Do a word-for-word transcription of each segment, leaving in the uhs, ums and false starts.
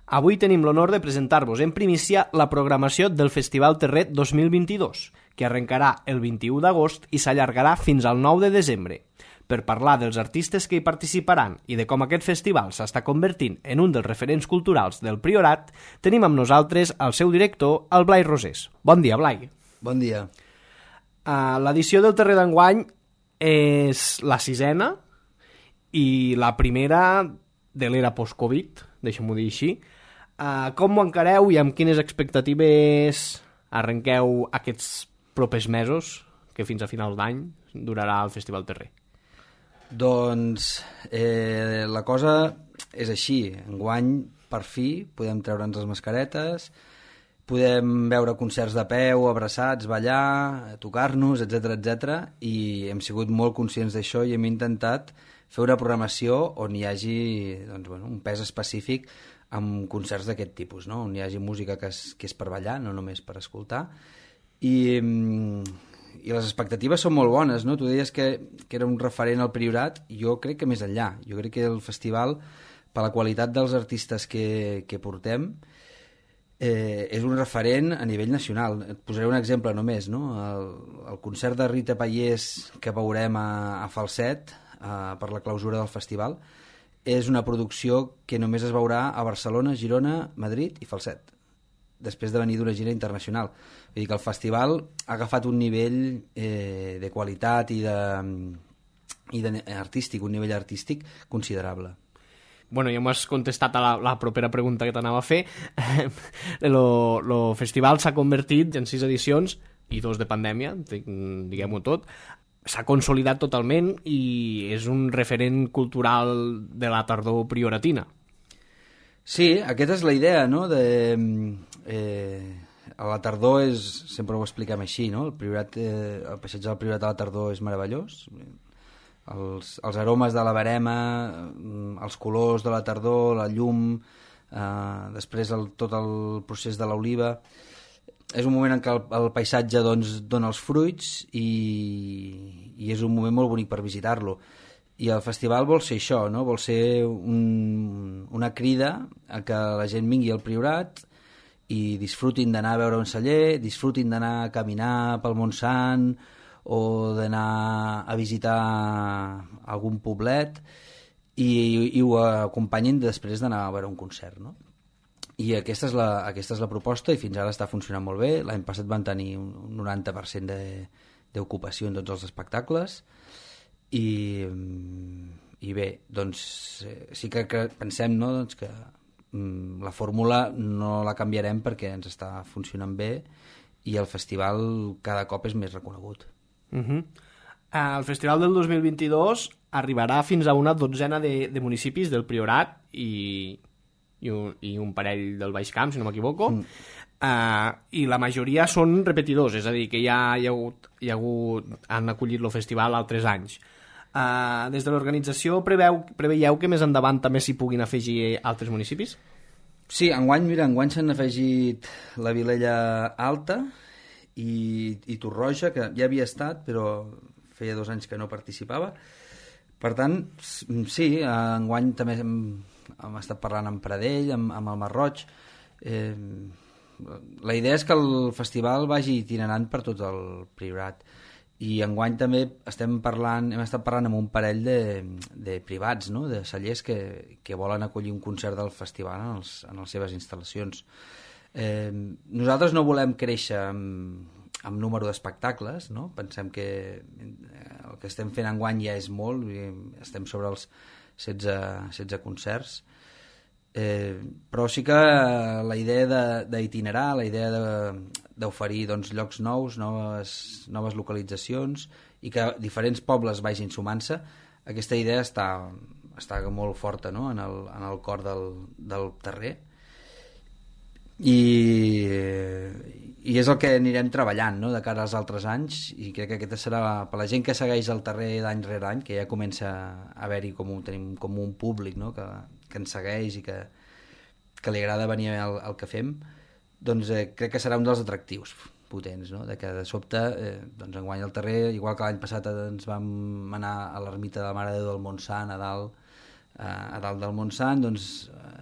Avui tenim l'honor de presentar-vos en primícia la programació del Festival Terrer dos mil vint-i-dos, que arrencarà el vint-i-u d'agost i s'allargarà fins al nou de desembre. Per parlar dels artistes que hi participaran i de com aquest festival s'està convertint en un dels referents culturals del Priorat, tenim amb nosaltres el seu director, el Blai Rosés. Bon dia, Blai. Bon dia. Uh, L'edició del Terrer d'enguany és la sisena i la primera de l'era post-Covid, deixem-ho dir així. Uh, com ho encareu i amb quines expectatives arrenqueu aquests propers mesos, que fins a finals d'any durarà el Festival Terrer? Doncs eh, la cosa és així. Enguany, per fi, podem treure'ns les mascaretes, podem veure concerts de peu, abraçats, ballar, tocar-nos, etcètera, etcètera, i hem sigut molt conscients d'això i hem intentat fer una programació on hi hagi doncs, bueno, un pes específic amb concerts d'aquest tipus, no? On hi hagi música que és, que és per ballar, no només per escoltar, i, i les expectatives són molt bones, no? Tu deies que, que era un referent al Priorat, jo crec que més enllà, jo crec que el festival, per la qualitat dels artistes que, que portem, eh, és un referent a nivell nacional. Et posaré un exemple només, no? El, el concert de Rita Pallés que veurem a, a Falset, a, per la clausura del festival, és una producció que només es veurà a Barcelona, Girona, Madrid i Falset, després de venir d'una gira internacional. Vull dir que el festival ha agafat un nivell eh, de qualitat i de, i de artístic, un nivell artístic considerable. Bueno, ja m'has contestat a la, la propera pregunta que t'anava a fer. El festival s'ha convertit en sis edicions i dos de pandèmia, diguem-ho tot. S'ha consolidat totalment i és un referent cultural de la tardor prioratina. Sí, aquesta és la idea, no? De, eh, a la tardor és, sempre ho expliquem així, no? El, priorat, eh, el passeig del Priorat a la tardor és meravellós. Els, els aromes de la verema, els colors de la tardor, la llum, eh, després el, tot el procés de l'oliva. És un moment en què el, el paisatge doncs, dona els fruits i, i és un moment molt bonic per visitar-lo. I el festival vol ser això, no? Vol ser un, una crida a que la gent vingui al Priorat i disfrutin d'anar a veure un celler, disfrutin d'anar a caminar pel Montsant o d'anar a visitar algun poblet i, i ho acompanyin després d'anar a veure un concert, no? I aquesta és, la, aquesta és la proposta i fins ara està funcionant molt bé. L'any passat van tenir un noranta per cent d'ocupació en tots els espectacles i, i bé, doncs sí que, que pensem, no, doncs que mm, la fórmula no la canviarem perquè ens està funcionant bé i el festival cada cop és més reconegut. Uh-huh. El festival del dos mil vint-i-dos arribarà fins a una dotzena de, de municipis del Priorat i... I un, i un parell del Baix Camp, si no m'equivoco, mm. uh, i la majoria són repetidors, és a dir, que ja hi ha hagut, hi ha hagut han acollit el festival altres anys. Uh, des de l'organització preveu, preveieu que més endavant també s'hi puguin afegir altres municipis? Sí, enguany, mira, enguany s'han afegit la Vilella Alta i, i Torroja, que ja havia estat, però feia dos anys que no participava. Per tant, sí, enguany també hem, hem estat parlant amb Pradell, amb, amb el Marroig. Eh, la idea és que el festival vagi itinerant per tot el Priorat. I enguany també estem parlant, hem estat parlant amb un parell de, de privats, no? De cellers que, que volen acollir un concert del festival en, els, en les seves instal·lacions. Eh, nosaltres no volem créixer amb, amb número d'espectacles, no? Pensem que el que estem fent enguany ja és molt, estem sobre els setze, setze concerts, eh, però sí que la idea d'itinerar, la idea d'oferir doncs, llocs nous, noves, noves localitzacions i que diferents pobles vagin sumant-se, aquesta idea està, està molt forta, no? en, el, en el cor del, del Terrer. I, i és el que anirem treballant, no? De cara als altres anys, i crec que aquesta serà per la gent que segueix el Terrer d'any rere any, que ja comença a haver-hi com un, tenim com un públic, no? que, que ens segueix i que, que li agrada venir al, al que fem, doncs eh, crec que serà un dels atractius potents, no? De que de sobte eh, doncs enguany el Terrer, igual que l'any passat ens vam anar a l'ermita de la Mare de Déu del Montsant a dalt, eh, a dalt del Montsant, doncs, eh,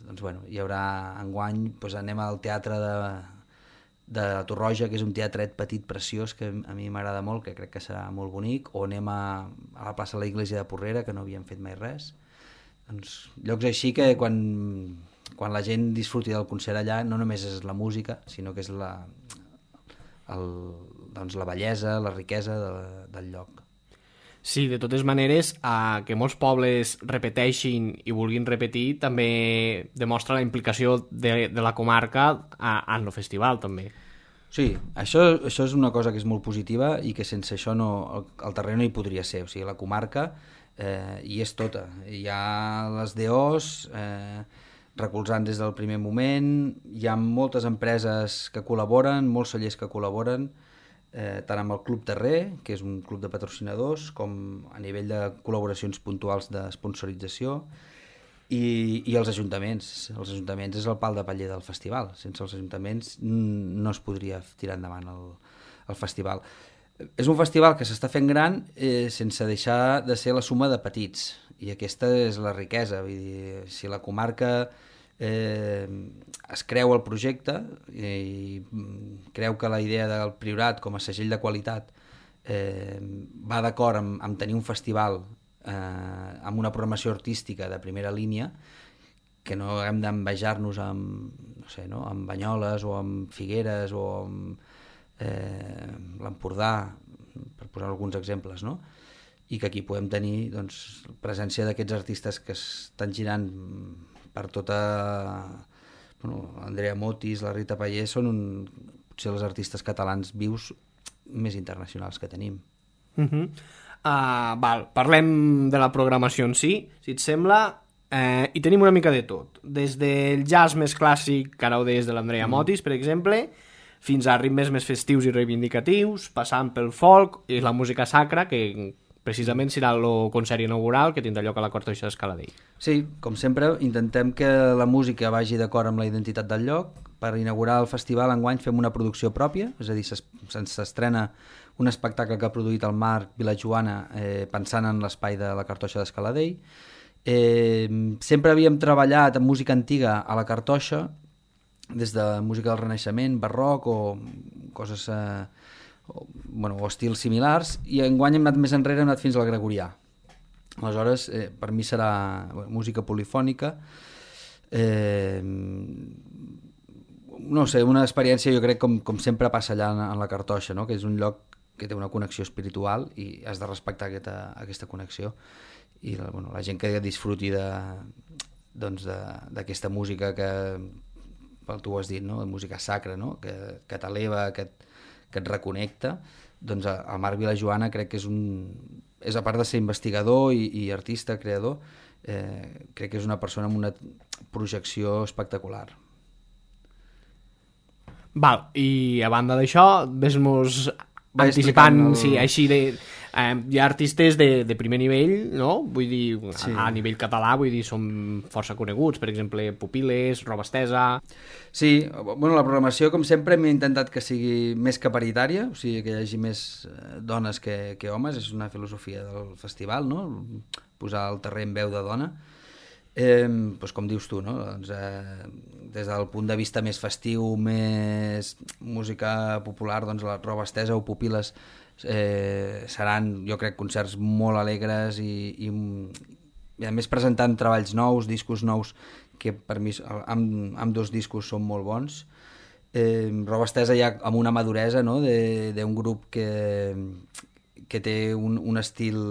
doncs, bueno, hi haurà enguany, doncs anem al teatre de, de Torroja, que és un teatret petit, preciós, que a mi m'agrada molt, que crec que serà molt bonic, o anem a, a la plaça de la Iglesia de Porrera, que no havíem fet mai res. Doncs llocs així que quan, quan la gent disfruti del concert allà no només és la música, sinó que és la, el, doncs la bellesa, la riquesa de, del lloc. Sí, de totes maneres, eh, que molts pobles repeteixin i vulguin repetir també demostra la implicació de, de la comarca a, en el festival, també. Sí, això, això és una cosa que és molt positiva i que sense això no, el, el terreny no hi podria ser. O sigui, la comarca eh, hi és tota. Hi ha les D Os eh, recolzant des del primer moment, hi ha moltes empreses que col·laboren, molts cellers que col·laboren, eh, tant amb el Club Terrer, que és un club de patrocinadors, com a nivell de col·laboracions puntuals de sponsorització, i, i els ajuntaments. Els ajuntaments és el pal de paller del festival. Sense els ajuntaments no es podria tirar endavant el, el festival. És un festival que s'està fent gran eh, sense deixar de ser la suma de petits, i aquesta és la riquesa. Vull dir, si la comarca eh, es creu el projecte i creu que la idea del Priorat com a segell de qualitat eh, va d'acord amb, amb tenir un festival eh, amb una programació artística de primera línia, que no hem d'envejar-nos amb, no sé, no? amb Banyoles o amb Figueres o amb eh, l'Empordà, per posar alguns exemples, no? I que aquí podem tenir doncs, presència d'aquests artistes que estan girant per tota... Bueno, Andrea Motis, la Rita Pallés són un, potser els artistes catalans vius més internacionals que tenim. Uh-huh. uh, val, parlem de la programació en si, si et sembla, eh, i tenim una mica de tot. Des del jazz més clàssic, que ara ho deies de l'Andrea mm. Motis, per exemple, fins a ritmes més festius i reivindicatius, passant pel folk i la música sacra, que precisament serà el concert inaugural que tindrà lloc a la Cartoixa d'Escaladell. Sí, com sempre, intentem que la música vagi d'acord amb la identitat del lloc. Per inaugurar el festival enguany fem una producció pròpia, és a dir, s'estrena un espectacle que ha produït el Marc Vilajoana eh, pensant en l'espai de la Cartoixa d'Escaladell. Eh, sempre havíem treballat en música antiga a la Cartoixa, des de música del Renaixement, barroc o coses... Eh, o, bueno, o estils similars, i enguany hem anat més enrere, hem anat fins al gregorià. Aleshores, eh, per mi serà bueno, música polifònica, eh, no sé, una experiència, jo crec, com, com sempre passa allà en, en la Cartoixa, no? Que és un lloc que té una connexió espiritual i has de respectar aquesta, aquesta connexió. I la, bueno, la gent que disfruti de, doncs de, d'aquesta música que, tu ho has dit, no? Música sacra, no? que, que t'eleva, que et, que et reconnecta, doncs el Marc Vilajoana crec que és un... és a part de ser investigador i, i artista, creador, eh, crec que és una persona amb una projecció espectacular. Val, i a banda d'això, ves-nos anticipant, el... sí, així de... Eh, hi ha artistes de, de primer nivell, no? Vull dir, sí. a, a nivell català, vull dir, són força coneguts, per exemple, Pupiles, Roba Estesa... Sí, bueno, la programació, com sempre, hem intentat que sigui més que paritària, o sigui, que hi hagi més dones que, que homes, és una filosofia del festival, no? Posar el terreny veu de dona. Eh, doncs com dius tu, no? Doncs, eh, des del punt de vista més festiu, més música popular, doncs la Roba Estesa o Pupiles eh, seran, jo crec, concerts molt alegres i, i, i a més presentant treballs nous, discos nous, que per mi amb, amb dos discos són molt bons. Eh, Roba Estesa ja amb una maduresa, no? d'un grup que, que té un, un estil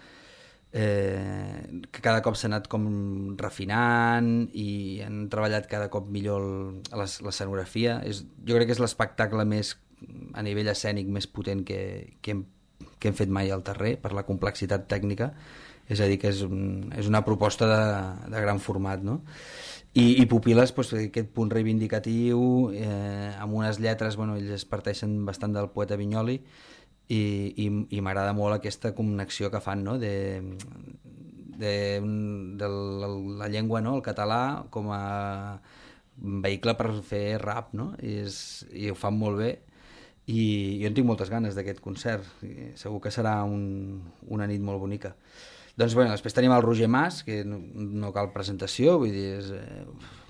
eh, que cada cop s'ha anat com refinant i han treballat cada cop millor l'escenografia. Jo crec que és l'espectacle més a nivell escènic més potent que, que, hem, que hem fet mai al Terrer per la complexitat tècnica, és a dir, que és, un, és una proposta de, de gran format, no? I, i Pupiles, doncs, aquest punt reivindicatiu, eh, amb unes lletres, bueno, ells es parteixen bastant del poeta Vinyoli, i, i, i m'agrada molt aquesta connexió que fan, no? de, de, de la, la llengua, no? El català, com a vehicle per fer rap, no? I, és, i ho fan molt bé. I jo en tinc moltes ganes d'aquest concert, segur que serà un, una nit molt bonica. Doncs bueno, després tenim el Roger Mas, que no, no cal presentació, vull dir, és, eh,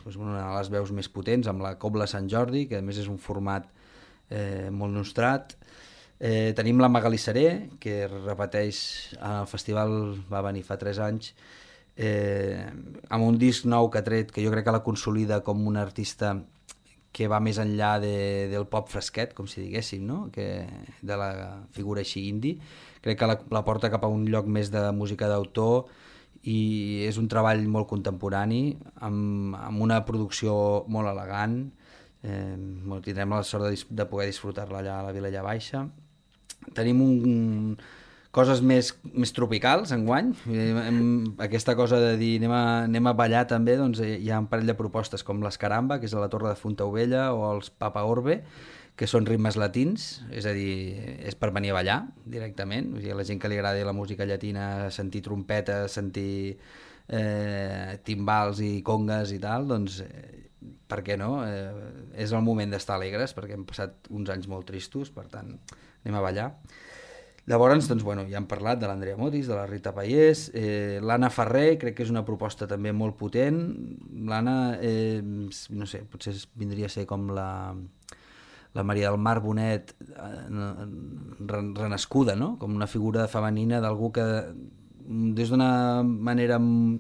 doncs, una de les veus més potents, amb la Cobla Sant Jordi, que a més és un format eh, molt nostrat. Eh, tenim la Magali Seré, que repeteix al festival, va venir fa tres anys, eh, amb un disc nou que ha tret, que jo crec que la consolida com una artista que va més enllà de, del pop fresquet, com si diguéssim, no? Que, de la figura així indie. Crec que la, la porta cap a un lloc més de música d'autor i és un treball molt contemporani, amb, amb una producció molt elegant. Eh, bueno, tindrem la sort de, de poder disfrutar-la allà a la Vilella Baixa. Tenim un, coses més, més tropicals enguany. Hem, aquesta cosa de dir anem a, anem a ballar també, doncs hi ha un parell de propostes com l'Escaramba, que és a la Torre de Fontaubella, o els Papa Orbe, que són ritmes latins, és a dir, és per venir a ballar directament. O sigui, a la gent que li agrada la música llatina, sentir trompetes, sentir eh, timbals i congues i tal, doncs eh, per què no? Eh, és el moment d'estar alegres, perquè hem passat uns anys molt tristos, per tant, anem a ballar. Llavors, doncs, bueno, ja hem parlat de l'Andrea Motis, de la Rita Payés, eh, l'Anna Ferrer, crec que és una proposta també molt potent. L'Anna, eh, no sé, potser vindria a ser com la, la Maria del Mar Bonet eh, renascuda, no? Com una figura femenina d'algú que des d'una manera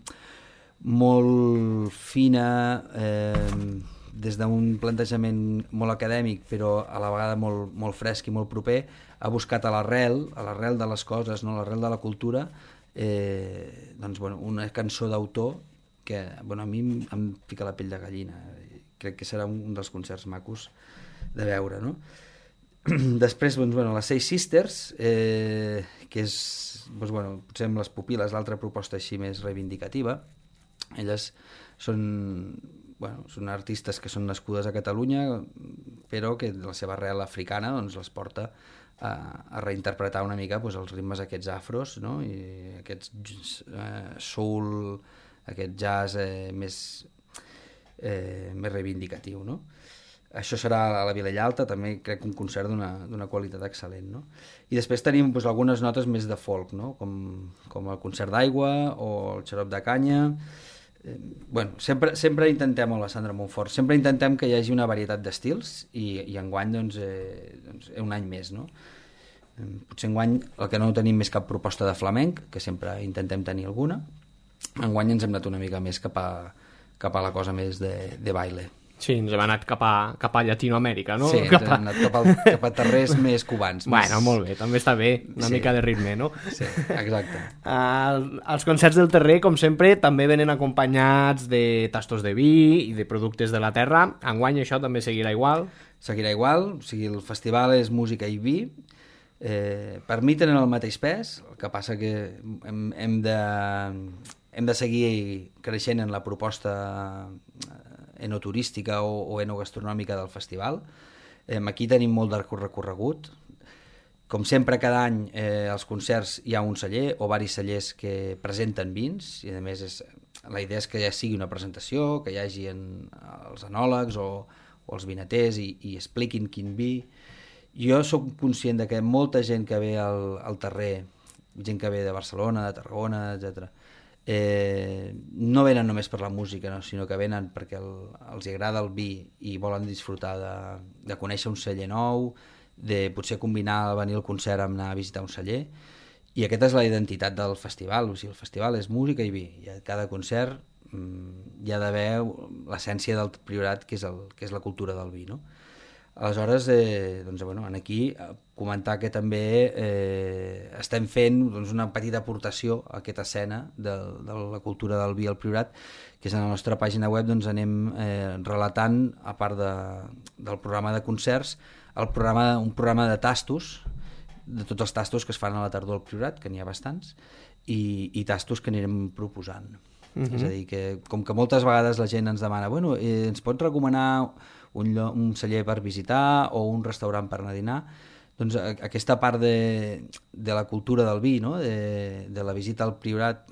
molt fina, eh, des d'un plantejament molt acadèmic, però a la vegada molt, molt fresc i molt proper, ha buscat a l'arrel, a l'arrel de les coses, no? A l'arrel de la cultura, eh, doncs, bueno, una cançó d'autor que bueno, a mi em fica la pell de gallina. Crec que serà un dels concerts macos de veure, no? Després, doncs, bueno, les Seis Sisters, eh, que és, doncs, bueno, potser amb les pupil·les, l'altra proposta així més reivindicativa. Elles són, bueno, són artistes que són nascudes a Catalunya, però que la seva arrel africana doncs, les porta a, a reinterpretar una mica doncs, els ritmes aquests afros, no? I aquests eh, soul, aquest jazz eh, més, eh, més reivindicatiu, no? Això serà a la Vilella Alta, també crec un concert d'una qualitat excel·lent, no? I després tenim doncs, algunes notes més de folk, no? Com, com el concert d'aigua o el xarop de canya. Eh, bueno, sempre, sempre intentem, la Sandra Montfort, sempre intentem que hi hagi una varietat d'estils i, i enguany doncs, eh, doncs, un any més, no? Eh, potser enguany el que no tenim més cap proposta de flamenc, que sempre intentem tenir alguna. Enguany ens hem anat una mica més cap a, cap a la cosa més de, de baile. Sí, ens hem anat cap a, cap a Llatinoamèrica, no? Sí, cap a... hem anat cap, al, cap a terrers més cubans. Bueno, més... molt bé, també està bé, una sí. mica de ritme, no? Sí, exacte. Uh, els concerts del terrer, com sempre, també venen acompanyats de tastos de vi i de productes de la terra. Enguany això també seguirà igual? Seguirà igual, o sigui, el festival és música i vi. Eh, per mi tenen el mateix pes, el que passa que hem, hem, de, hem de seguir creixent en la proposta enoturística o, o enogastronòmica del festival. Eh, aquí tenim molt de recorregut. Com sempre, cada any eh, als concerts hi ha un celler o varis cellers que presenten vins i a més és, la idea és que ja sigui una presentació, que hi hagi en, els enòlegs o, o els vinaters i, i expliquin quin vi. Jo sóc conscient de que molta gent que ve al, al terrer, gent que ve de Barcelona, de Tarragona, etcètera, Eh, no venen només per la música, no? Sinó que venen perquè el, els agrada el vi i volen disfrutar de, de conèixer un celler nou, de potser combinar venir al concert amb anar a visitar un celler, i aquesta és la identitat del festival. O sigui, el festival és música i vi, i a cada concert mm, hi ha d'haver l'essència del Priorat, que és, el, que és la cultura del vi, no? Aleshores, eh, doncs, bueno, aquí comentar que també eh, estem fent doncs, una petita aportació a aquesta escena de, de la cultura del vi al Priorat, que és a la nostra pàgina web, doncs anem eh, relatant, a part de, del programa de concerts, el programa, un programa de tastos, de tots els tastos que es fan a la tardor al Priorat, que n'hi ha bastants, i, i tastos que anirem proposant. Uh-huh. És a dir, que com que moltes vegades la gent ens demana, bueno, eh, ens pots recomanar un, lloc, un celler per visitar o un restaurant per anar a dinar, doncs aquesta part de, de la cultura del vi, no? de, de la visita al Priorat,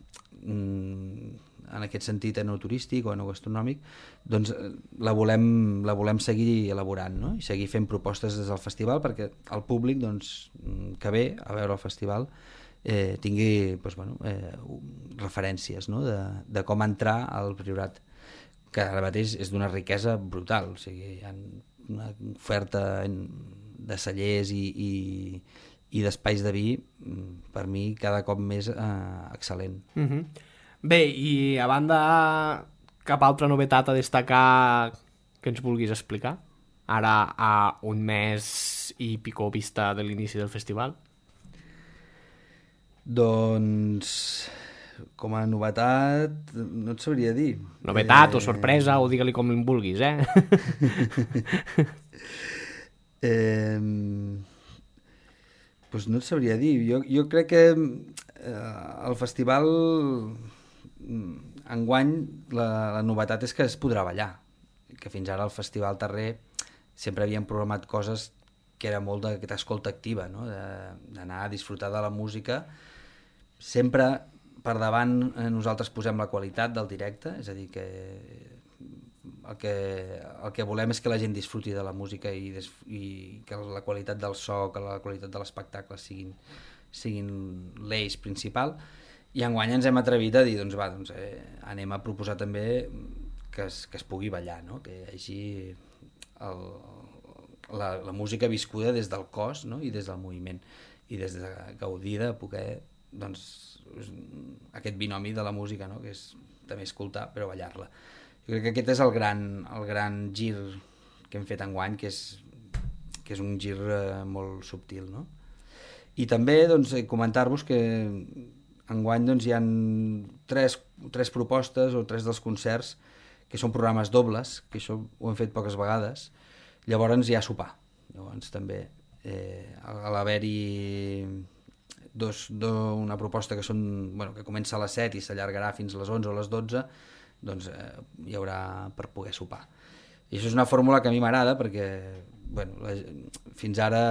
en aquest sentit enoturístic o enogastronòmic, doncs la volem, la volem seguir elaborant, no? I seguir fent propostes des del festival perquè el públic doncs, que ve a veure el festival eh, tingui doncs, bueno, eh, referències, no? de, de com entrar al Priorat. que ara mateix és d'una riquesa brutal. O sigui, hi ha una oferta de cellers i, i, i d'espais de vi, per mi, cada cop més eh, excel·lent. Mm-hmm. Bé, i a banda, cap altra novetat a destacar que ens vulguis explicar? Ara a un mes i pico vista de l'inici del festival? Doncs, com a novetat, no et sabria dir. Novetat eh... o sorpresa, o digue-li com en vulguis, eh? eh... Pues no et sabria dir. Jo, jo crec que eh, el festival, enguany, la, la novetat és que es podrà ballar. Que fins ara al Festival Terrer sempre havíem programat coses que era molt d'aquesta escolta activa, no? D'anar a disfrutar de la música. Sempre per davant nosaltres posem la qualitat del directe, és a dir, que el que, el que volem és que la gent disfruti de la música i, des, i que la qualitat del so, que la qualitat de l'espectacle siguin, siguin l'eix principal. I enguany ens hem atrevit a dir, doncs va, doncs, eh, anem a proposar també que es, que es pugui ballar, no? Que hi hagi el, la, la música viscuda des del cos, no? I des del moviment, i des de gaudir de poder, doncs, aquest binomi de la música, no? Que és també escoltar però ballar-la. Jo crec que aquest és el gran, el gran gir que hem fet enguany, que és, que és un gir eh, molt subtil, no? I també doncs, comentar-vos que enguany doncs, hi ha tres, tres propostes o tres dels concerts que són programes dobles, que això ho hem fet poques vegades. Llavors hi ha sopar. Llavors també eh, a l'haver-hi dos, do, una proposta que, són, bueno, que comença a les set i s'allargarà fins a les onze o les dotze, doncs eh, hi haurà per poder sopar. I això és una fórmula que a mi m'agrada perquè bueno, la, fins ara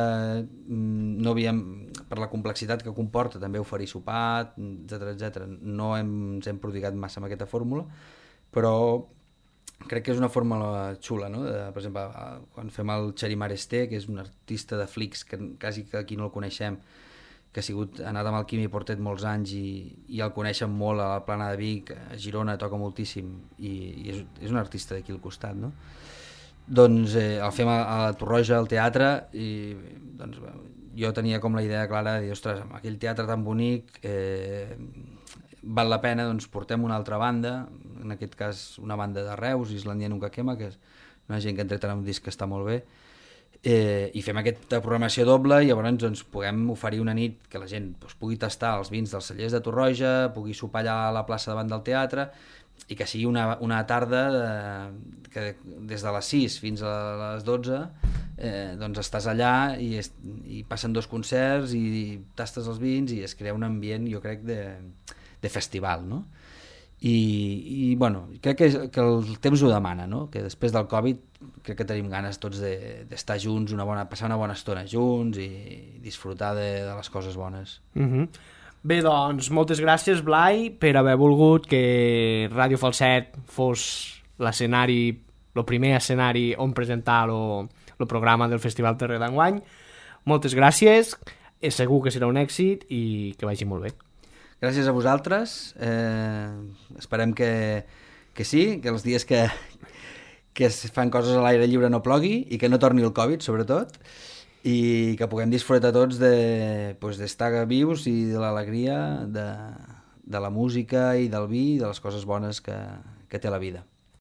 no havíem, per la complexitat que comporta també oferir sopar, etcètera, etcètera, no hem, ens hem prodigat massa amb aquesta fórmula, però crec que és una fórmula xula, no? De, per exemple, quan fem el Xeri Maresté, que és un artista de Flix, que quasi que aquí no el coneixem, que ha sigut, ha anat amb el Quimi Portet molts anys i, i el coneixen molt a la Plana de Vic, a Girona toca moltíssim i, i és, és un artista d'aquí al costat, no? Doncs eh, el fem a, a la Torroja, al teatre, i doncs, jo tenia com la idea clara de dir, ostres, amb aquell teatre tan bonic eh, val la pena, doncs portem una altra banda, en aquest cas una banda de Reus, Islandia Nunca Quema, que és una gent que ha entrat en un disc que està molt bé, eh, i fem aquesta programació doble i llavors doncs, puguem oferir una nit que la gent doncs, pugui tastar els vins dels cellers de Torroja, pugui sopar allà a la plaça davant del teatre i que sigui una, una tarda de, que des de les sis fins a les dotze eh, doncs estàs allà i, es, i passen dos concerts i tastes els vins i es crea un ambient, jo crec, de, de festival, no? I, i bueno, crec que, que el temps ho demana, no? Que després del Covid crec que tenim ganes tots d'estar de, junts, una bona, passar una bona estona junts i disfrutar de, de les coses bones. Mm-hmm. Bé, doncs, moltes gràcies, Blai, per haver volgut que Ràdio Falset fos l'escenari, el primer escenari on presentar el programa del Festival Terrer d'enguany. Moltes gràcies, és segur que serà un èxit i que vagi molt bé. Gràcies a vosaltres, eh, esperem que, que sí, que els dies que, que es fan coses a l'aire lliure no plogui i que no torni el Covid, sobretot, i que puguem disfrutar tots de, pues, d'estar vius i de l'alegria de, de la música i del vi i de les coses bones que, que té la vida.